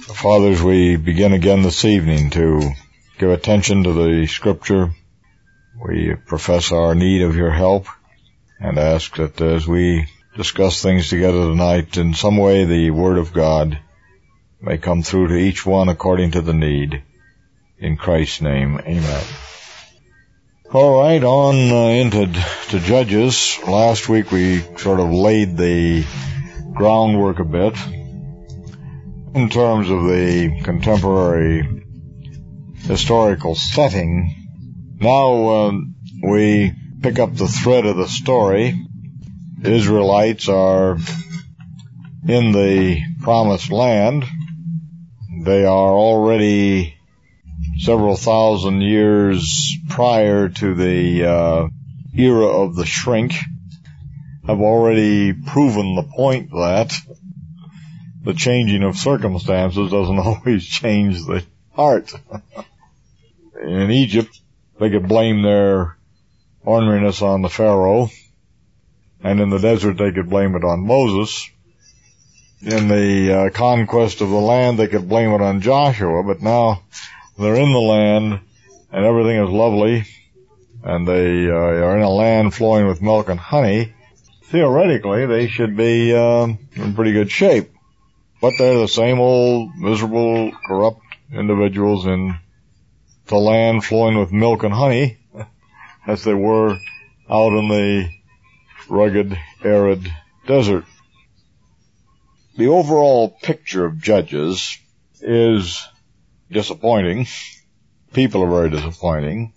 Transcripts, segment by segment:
Fathers, we begin again this evening to give attention to the Scripture. We profess our need of your help and ask that as we discuss things together tonight, in some way the Word of God may come through to each one according to the need. In Christ's name, amen. All right, on into Judges. Last week we sort of laid the groundwork a bit in terms of the contemporary historical setting. Now we pick up the thread of the story. The Israelites are in the Promised Land. They are already several thousand years prior to the era of the shrink, have already proven the point that the changing of circumstances doesn't always change the heart. In Egypt, they could blame their orneriness on the Pharaoh, and in the desert they could blame it on Moses. In the conquest of the land, they could blame it on Joshua, but now they're in the land, and everything is lovely, and they are in a land flowing with milk and honey. Theoretically, they should be in pretty good shape. But they're the same old miserable, corrupt individuals in the land flowing with milk and honey as they were out in the rugged, arid desert. The overall picture of Judges is disappointing. People are very disappointing.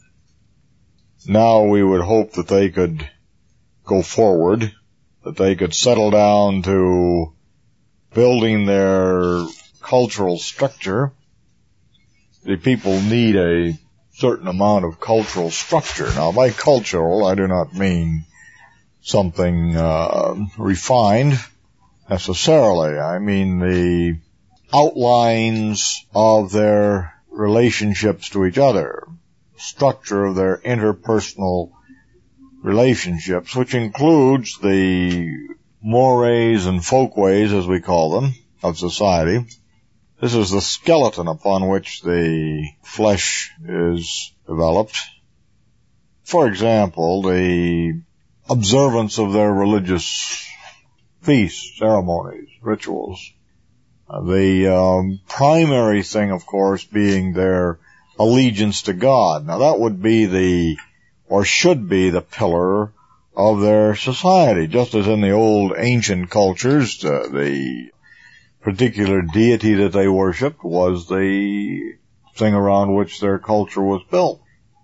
Now we would hope that they could go forward, that they could settle down to building their cultural structure. The people need a certain amount of cultural structure. Now, by cultural, I do not mean something refined necessarily. I mean the outlines of their relationships to each other, structure of their interpersonal relationships, which includes the mores and folkways, as we call them, of society. This is the skeleton upon which the flesh is developed. For example, the observance of their religious feasts, ceremonies, rituals. The primary thing, of course, being their allegiance to God. Now, that would be or should be the pillar of their society, just as in the old ancient cultures, the particular deity that they worshipped was the thing around which their culture was built.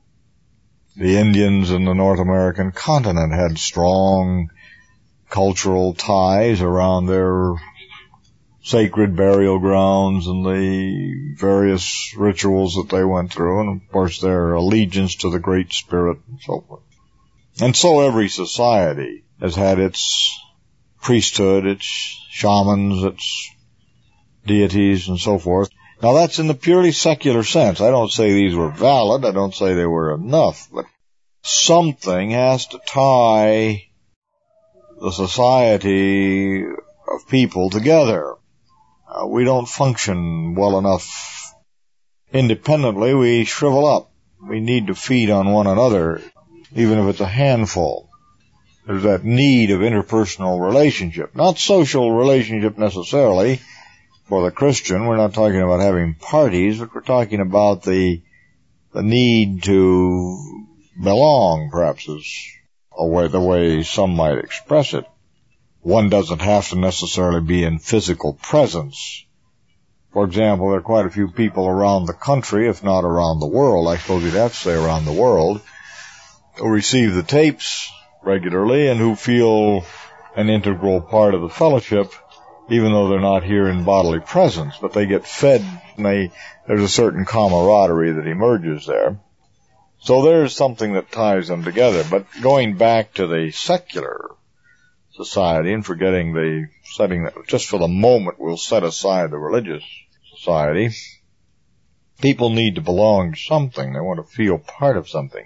The Indians in the North American continent had strong cultural ties around their sacred burial grounds and the various rituals that they went through, and of course their allegiance to the Great Spirit and so forth. And so every society has had its priesthood, its shamans, its deities, and so forth. Now that's in the purely secular sense. I don't say these were valid, I don't say they were enough, but something has to tie the society of people together. We don't function well enough independently. We shrivel up. We need to feed on one another, even if it's a handful. There's that need of interpersonal relationship. Not social relationship necessarily. For the Christian, we're not talking about having parties, but we're talking about the need to belong, perhaps is the way some might express it. One doesn't have to necessarily be in physical presence. For example, there are quite a few people around the country, if not around the world, I suppose you'd have to say around the world, who receive the tapes regularly and who feel an integral part of the fellowship, even though they're not here in bodily presence, but they get fed and there's a certain camaraderie that emerges there. So there's something that ties them together. But going back to the secular society and forgetting the setting that, just for the moment we'll set aside the religious society, people need to belong to something. They want to feel part of something.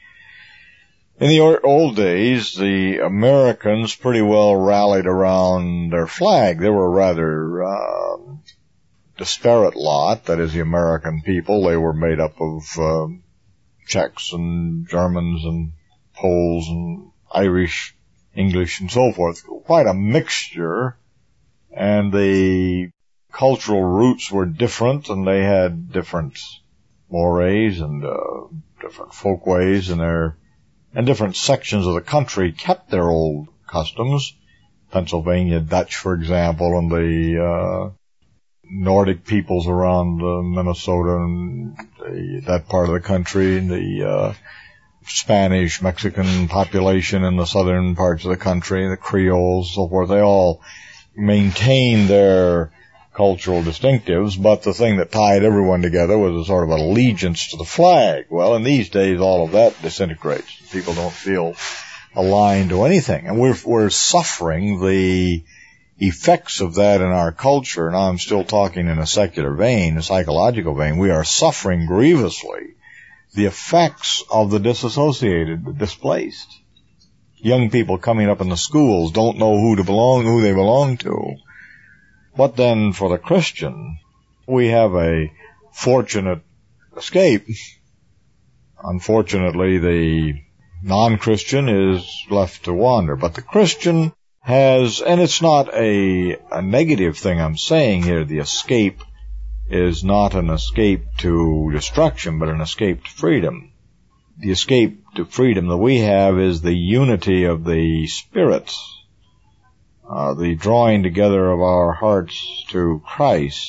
In the old days, the Americans pretty well rallied around their flag. They were rather disparate lot, that is the American people. They were made up of Czechs and Germans and Poles and Irish, English, and so forth. Quite a mixture, and the cultural roots were different, and they had different mores and different folkways, and different sections of the country kept their old customs. Pennsylvania Dutch, for example, and the Nordic peoples around Minnesota and that part of the country, and the Spanish, Mexican population in the southern parts of the country, the Creoles, so forth, they all maintained their cultural distinctives, but the thing that tied everyone together was a sort of allegiance to the flag. Well, in these days, all of that disintegrates. People don't feel aligned to anything, and we're suffering the effects of that in our culture. Now, I'm still talking in a secular vein, a psychological vein. We are suffering grievously the effects of the disassociated, the displaced. Young people coming up in the schools don't know who they belong to. But then for the Christian, we have a fortunate escape. Unfortunately, the non-Christian is left to wander. But the Christian has, and it's not a negative thing I'm saying here, the escape is not an escape to destruction, but an escape to freedom. The escape to freedom that we have is the unity of the Spirit, the drawing together of our hearts to Christ,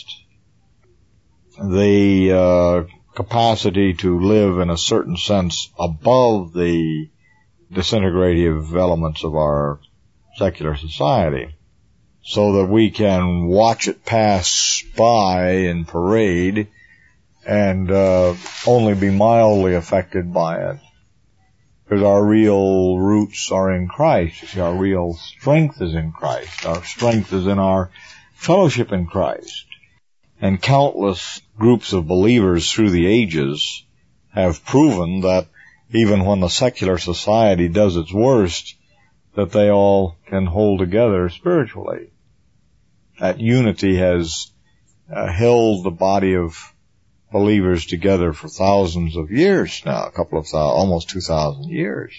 the capacity to live in a certain sense above the disintegrative elements of our secular society, so that we can watch it pass by in parade and only be mildly affected by it. Because our real roots are in Christ. You see, our real strength is in Christ. Our strength is in our fellowship in Christ. And countless groups of believers through the ages have proven that even when the secular society does its worst, that they all can hold together spiritually. That unity has held the body of believers together for thousands of years now, almost 2,000 years.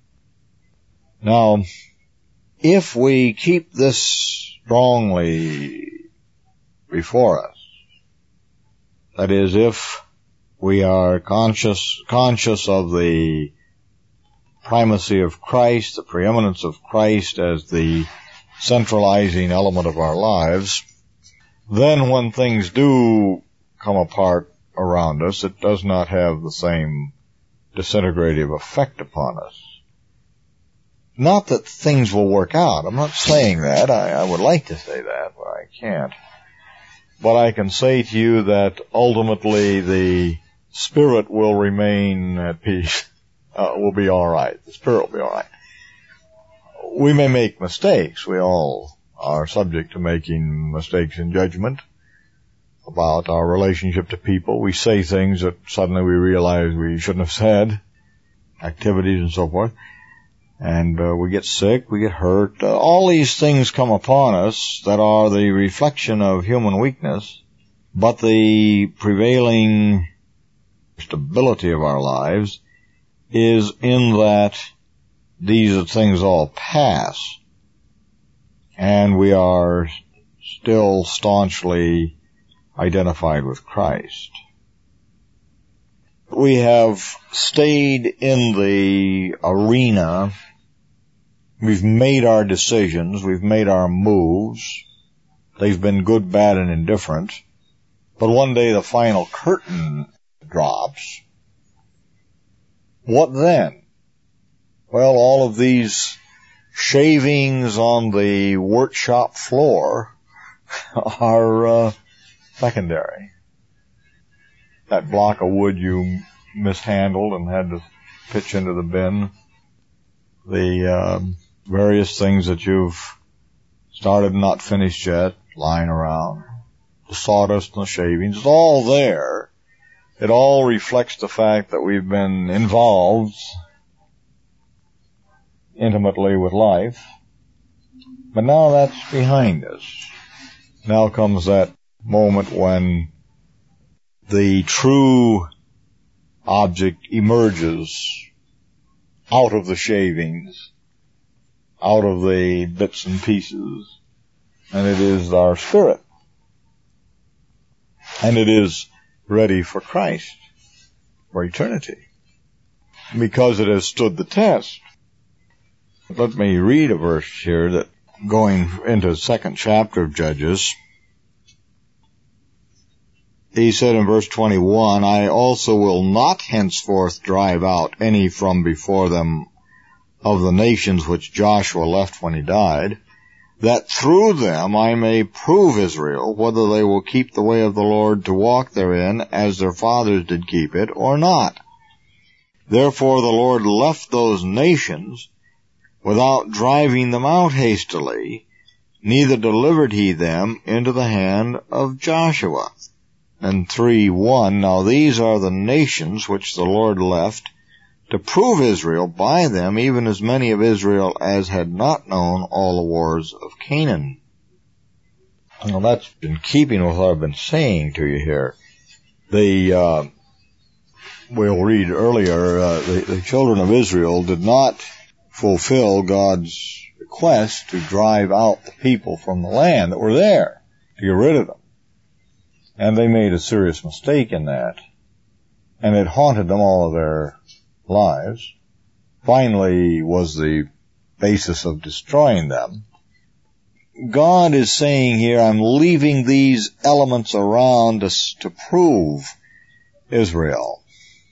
Now, if we keep this strongly before us, that is, if we are conscious of the primacy of Christ, the preeminence of Christ as the centralizing element of our lives, then when things do come apart around us, it does not have the same disintegrative effect upon us. Not that things will work out. I'm not saying that. I would like to say that, but I can't. But I can say to you that ultimately the Spirit will remain at peace. Will be all right. The Spirit will be all right. We may make mistakes. We all are subject to making mistakes in judgment about our relationship to people. We say things that suddenly we realize we shouldn't have said, activities and so forth. And we get sick, we get hurt. All these things come upon us that are the reflection of human weakness, but the prevailing stability of our lives is in that these things all pass, and we are still staunchly identified with Christ. We have stayed in the arena. We've made our decisions. We've made our moves. They've been good, bad, and indifferent. But one day the final curtain drops. What then? Well, all of these shavings on the workshop floor are secondary. That block of wood you mishandled and had to pitch into the bin, the various things that you've started and not finished yet, lying around, the sawdust and the shavings, it's all there. It all reflects the fact that we've been involved intimately with life. But now that's behind us. Now comes that moment when the true object emerges out of the shavings, out of the bits and pieces, and it is our spirit. And it is ready for Christ, for eternity, because it has stood the test. Let me read a verse here that, going into the second chapter of Judges, he said in verse 21, I also will not henceforth drive out any from before them of the nations which Joshua left when he died, that through them I may prove Israel whether they will keep the way of the Lord to walk therein as their fathers did keep it, or not. Therefore the Lord left those nations without driving them out hastily, neither delivered he them into the hand of Joshua. And 3:1, now these are the nations which the Lord left to prove Israel by them, even as many of Israel as had not known all the wars of Canaan. Well, that's in keeping with what I've been saying to you here. We'll read earlier, the children of Israel did not fulfill God's request to drive out the people from the land that were there, to get rid of them. And they made a serious mistake in that. And it haunted them all of their lives. Finally was the basis of destroying them. God is saying here, I'm leaving these elements around to prove Israel.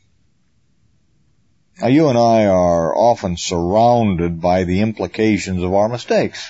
Now, you and I are often surrounded by the implications of our mistakes.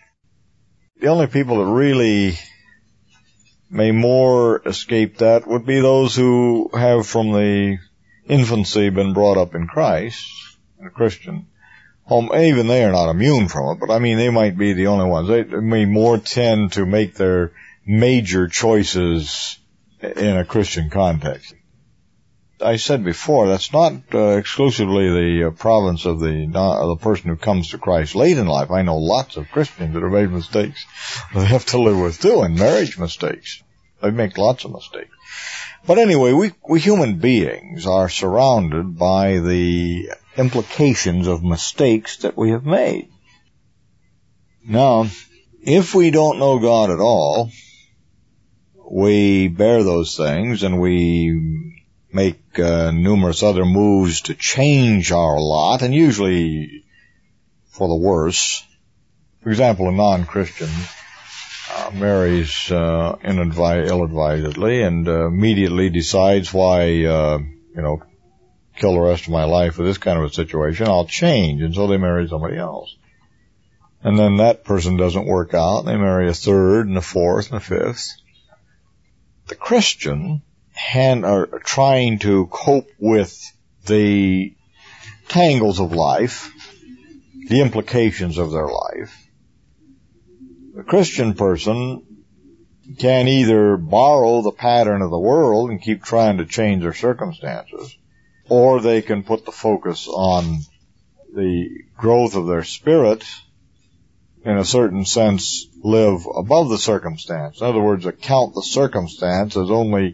The only people that really may more escape that would be those who have from the infancy been brought up in Christ, in a Christian home. Even they are not immune from it, but I mean, they might be the only ones. They may more tend to make their major choices in a Christian context. I said before, that's not exclusively the province of the person who comes to Christ late in life. I know lots of Christians that have made mistakes they have to live with too, and marriage mistakes. They make lots of mistakes. But anyway, we human beings are surrounded by the implications of mistakes that we have made. Now, if we don't know God at all, we bear those things and we make numerous other moves to change our lot, and usually for the worse. For example, a non-Christian marries ill-advisedly and immediately decides, why, kill the rest of my life with this kind of a situation, I'll change, and so they marry somebody else. And then that person doesn't work out, and they marry a third and a fourth and a fifth. The Christian are trying to cope with the tangles of life, the implications of their life. The Christian person can either borrow the pattern of the world and keep trying to change their circumstances, or they can put the focus on the growth of their spirit, in a certain sense, live above the circumstance. In other words, account the circumstance as only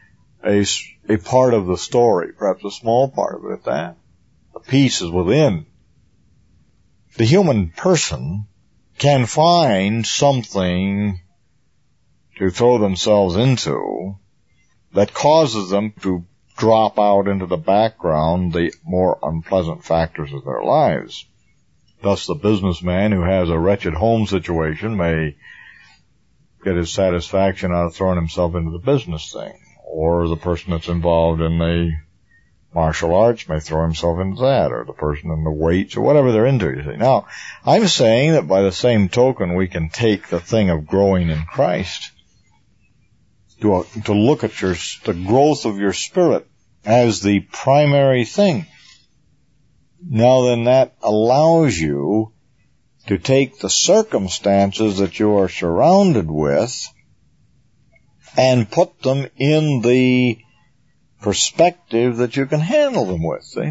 a part of the story, perhaps a small part of it at that. The piece is within. The human person can find something to throw themselves into that causes them to drop out into the background the more unpleasant factors of their lives. Thus, the businessman who has a wretched home situation may get his satisfaction out of throwing himself into the business thing. Or the person that's involved in the martial arts may throw himself into that, or the person in the weights, or whatever they're into, you see. Now, I'm saying that by the same token, we can take the thing of growing in Christ to look at the growth of your spirit as the primary thing. Now then, that allows you to take the circumstances that you are surrounded with and put them in the perspective that you can handle them with, see?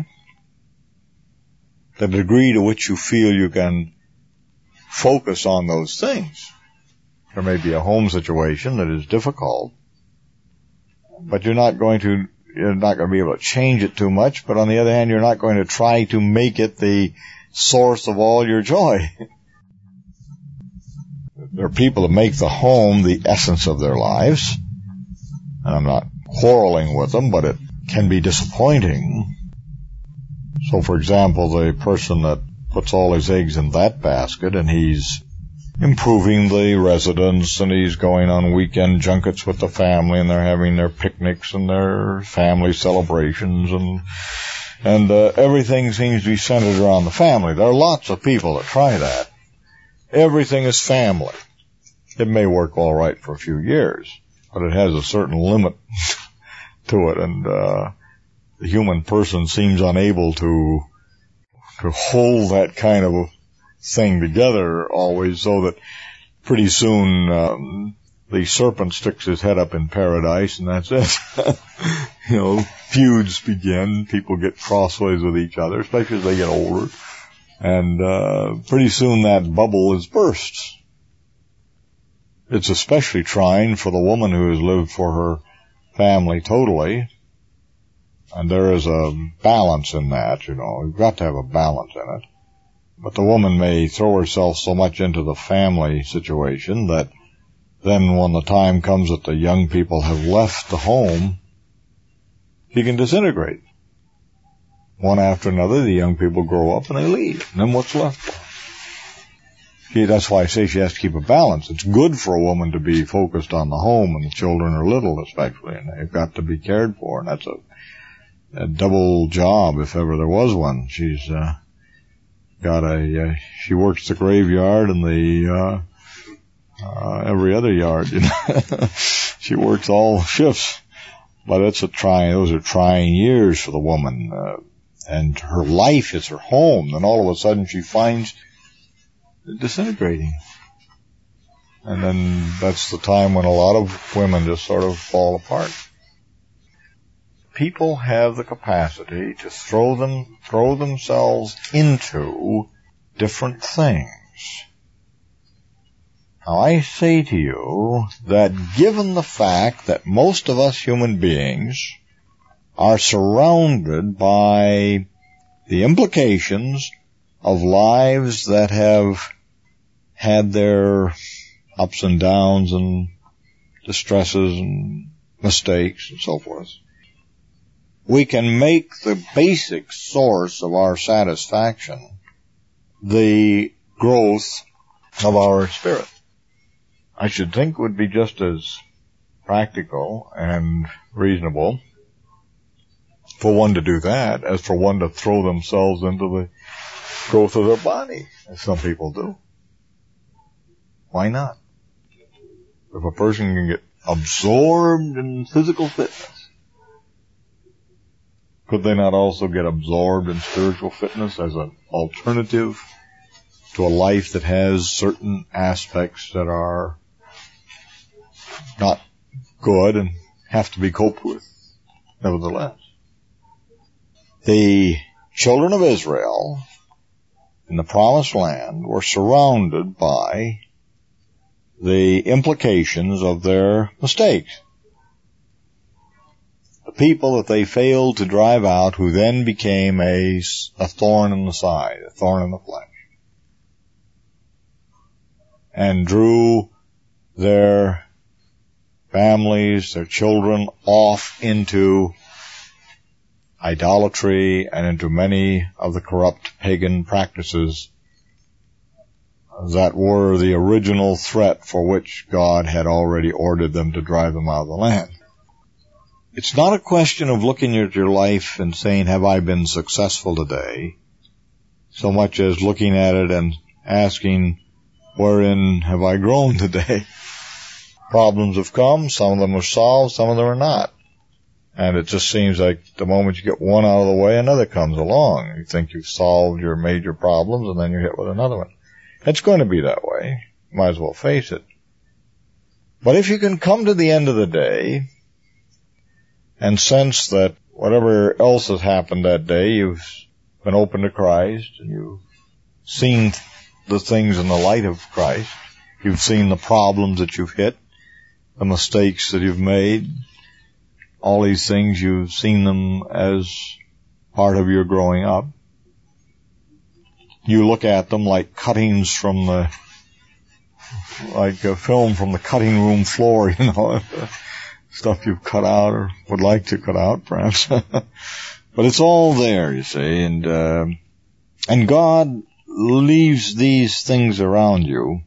The degree to which you feel you can focus on those things. There may be a home situation that is difficult, but you're not going to be able to change it too much, but on the other hand, you're not going to try to make it the source of all your joy. There are people that make the home the essence of their lives, and I'm not quarreling with them, but it can be disappointing. So, for example, the person that puts all his eggs in that basket, and he's improving the residence, and he's going on weekend junkets with the family, and they're having their picnics and their family celebrations, and everything seems to be centered around the family. There are lots of people that try that. Everything is family. It may work all right for a few years, but it has a certain limit to it, and the human person seems unable to hold that kind of a thing together always, so that pretty soon the serpent sticks his head up in paradise, and that's it. Feuds begin. People get crossways with each other, especially as they get older, and pretty soon that bubble is burst. It's especially trying for the woman who has lived for her family totally, and there is a balance in that. You've got to have a balance in it. But the woman may throw herself so much into the family situation that then when the time comes that the young people have left the home, she can disintegrate. One after another, the young people grow up and they leave. And then what's left? That's why I say she has to keep a balance. It's good for a woman to be focused on the home when the children are little, especially, and they've got to be cared for. And that's a double job if ever there was one. She's she works the graveyard and the every other yard. She works all shifts. But those are trying years for the woman, and her life is her home. Then all of a sudden she finds it disintegrating. And then that's the time when a lot of women just sort of fall apart. People have the capacity to throw themselves into different things. Now, I say to you that given the fact that most of us human beings are surrounded by the implications of lives that have had their ups and downs and distresses and mistakes and so forth, we can make the basic source of our satisfaction the growth of our spirit. I should think would be just as practical and reasonable for one to do that as for one to throw themselves into the growth of their body, as some people do. Why not? If a person can get absorbed in physical fitness, could they not also get absorbed in spiritual fitness as an alternative to a life that has certain aspects that are not good and have to be coped with, nevertheless? The children of Israel in the Promised Land were surrounded by the implications of their mistakes. The people that they failed to drive out, who then became a thorn in the side, a thorn in the flesh, and drew their families, their children, off into idolatry and into many of the corrupt pagan practices that were the original threat for which God had already ordered them to drive them out of the land. It's not a question of looking at your life and saying, have I been successful today, so much as looking at it and asking, wherein have I grown today? Problems have come, some of them are solved, some of them are not. And it just seems like the moment you get one out of the way, another comes along. You think you've solved your major problems, and then you're hit with another one. It's going to be that way. Might as well face it. But if you can come to the end of the day and sense that whatever else has happened that day, you've been open to Christ, and you've seen the things in the light of Christ, You've seen the problems that you've hit, the mistakes that you've made. All these things, you've seen them as part of your growing up. You look at them like cuttings from like a film from the cutting room floor, stuff you've cut out or would like to cut out, perhaps. But it's all there, you see, and God leaves these things around you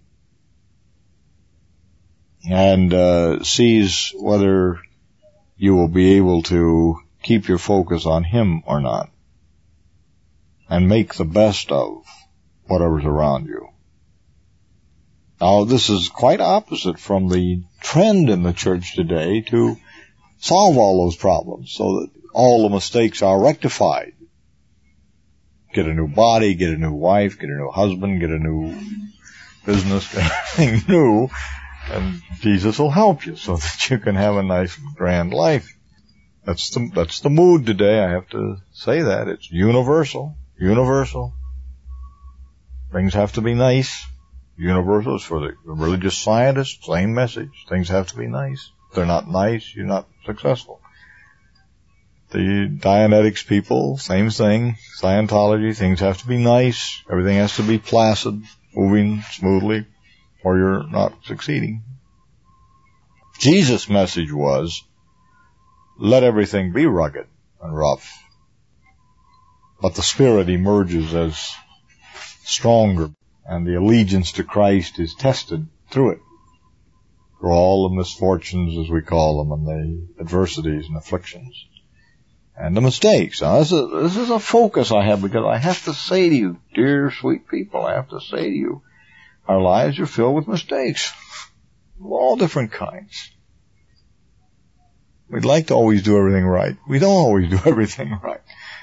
and sees whether you will be able to keep your focus on Him or not, and make the best of whatever's around you. Now, this is quite opposite from the trend in the church today to solve all those problems so that all the mistakes are rectified. Get a new body, get a new wife, get a new husband, get a new business, get everything new, and Jesus will help you so that you can have a nice, grand life. That's the mood today. I have to say that. It's universal. Universal. Things have to be nice. Universal is for the religious scientists, same message. Things have to be nice. If they're not nice, you're not successful. The Dianetics people, same thing. Scientology, things have to be nice. Everything has to be placid, moving smoothly, or you're not succeeding. Jesus' message was, let everything be rugged and rough, but the Spirit emerges as stronger, and the allegiance to Christ is tested through it, through all the misfortunes, as we call them, and the adversities and afflictions, and the mistakes. Now, this is a focus I have, because I have to say to you, dear sweet people, I have to say to you, our lives are filled with mistakes of all different kinds. We'd like to always do everything right. We don't always do everything right.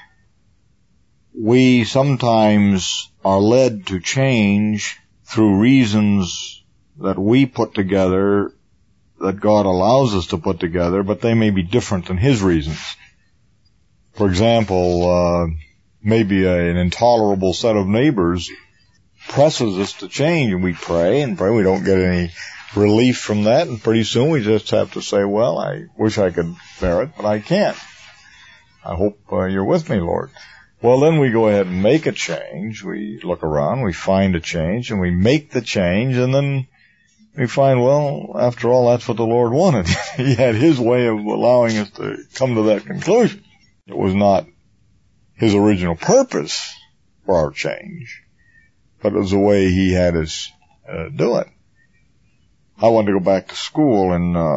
We sometimes are led to change through reasons that we put together, that God allows us to put together, but they may be different than His reasons. For example, maybe an intolerable set of neighbors presses us to change, and we pray and pray. We don't get any relief from that, and pretty soon we just have to say, well, I wish I could bear it, but I can't. I hope you're with me, Lord. Well, then we go ahead and make a change. We look around, we find a change, and we make the change, and then we find, well, after all, that's what the Lord wanted. He had His way of allowing us to come to that conclusion. It was not His original purpose for our change, but it was the way He had us do it. I wanted to go back to school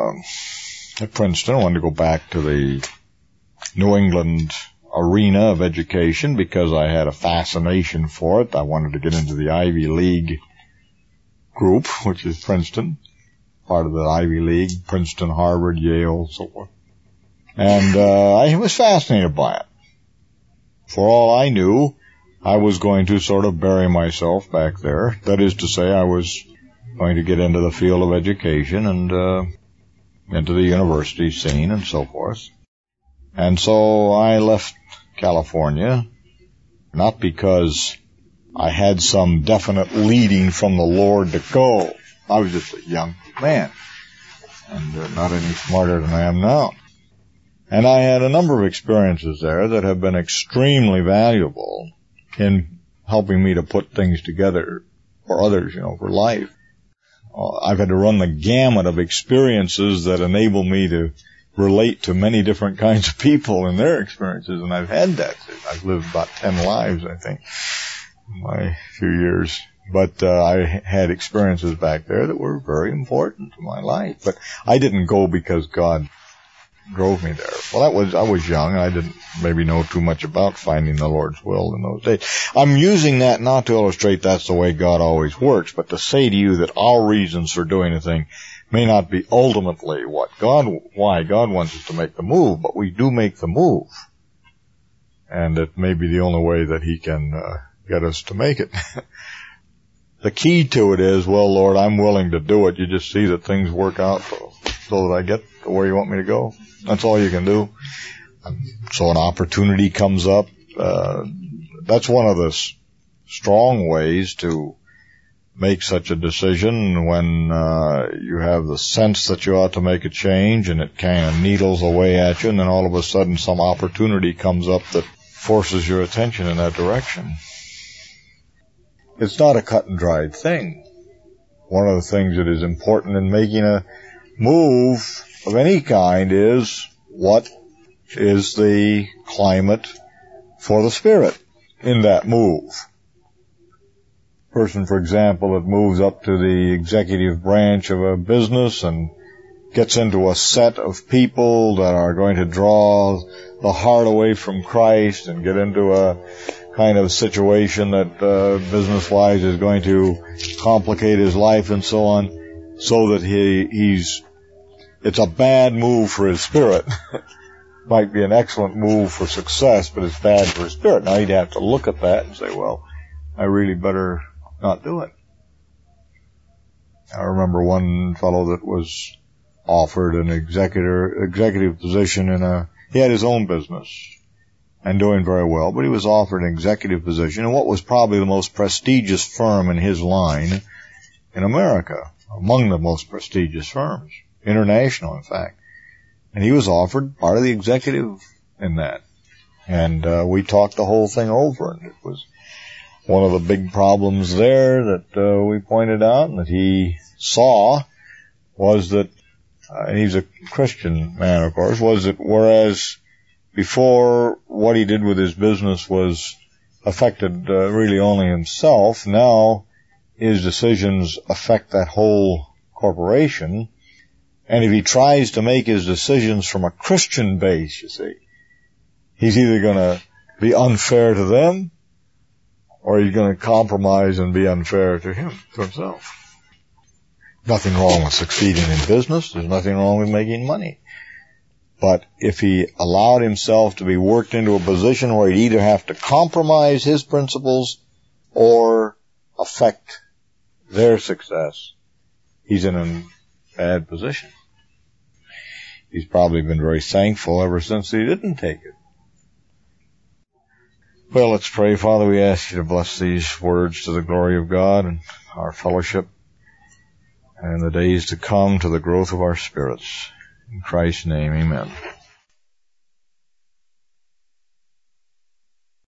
at Princeton. I wanted to go back to the New England arena of education because I had a fascination for it. I wanted to get into the Ivy League group, which is Princeton, part of the Ivy League, Princeton, Harvard, Yale, so forth. And I was fascinated by it. For all I knew, I was going to sort of bury myself back there. That is to say, I was going to get into the field of education and into the university scene and so forth. And so I left California, not because I had some definite leading from the Lord to go. I was just a young man and not any smarter than I am now. And I had a number of experiences there that have been extremely valuable in helping me to put things together for others, for life. I've had to run the gamut of experiences that enable me to relate to many different kinds of people and their experiences, and I've had that. I've lived about 10 lives, I think, in my few years. But I had experiences back there that were very important to my life. But I didn't go because God drove me there. Well, I was young, and I didn't maybe know too much about finding the Lord's will in those days. I'm using that not to illustrate that's the way God always works, but to say to you that our reasons for doing a thing may not be ultimately why God wants us to make the move, but we do make the move. And it may be the only way that He can get us to make it. The key to it is, well, Lord, I'm willing to do it. You just see that things work out so that I get to where you want me to go. That's all you can do. So an opportunity comes up. That's one of the strong ways to make such a decision when you have the sense that you ought to make a change, and it kind of needles away at you, and then all of a sudden some opportunity comes up that forces your attention in that direction. It's not a cut and dried thing. One of the things that is important in making a move of any kind is, what is the climate for the Spirit in that move? Person, for example, that moves up to the executive branch of a business and gets into a set of people that are going to draw the heart away from Christ and get into a kind of situation that business-wise is going to complicate his life and so on, so that it's a bad move for his spirit. Might be an excellent move for success, but it's bad for his spirit. Now he'd have to look at that and say, well, I really better not do it. I remember one fellow that was offered an executive position he had his own business and doing very well, but he was offered an executive position in what was probably the most prestigious firm in his line in America, among the most prestigious firms, international in fact. And he was offered part of the executive in that. And we talked the whole thing over, and it was one of the big problems there that we pointed out and that he saw was that, and he's a Christian man, of course, was that whereas before what he did with his business was affected really only himself, now his decisions affect that whole corporation. And if he tries to make his decisions from a Christian base, you see, he's either going to be unfair to them, or he's going to compromise and be unfair to himself. Nothing wrong with succeeding in business. There's nothing wrong with making money. But if he allowed himself to be worked into a position where he'd either have to compromise his principles or affect their success, he's in a bad position. He's probably been very thankful ever since he didn't take it. Well, let's pray. Father, we ask you to bless these words to the glory of God and our fellowship and the days to come to the growth of our spirits. In Christ's name, amen.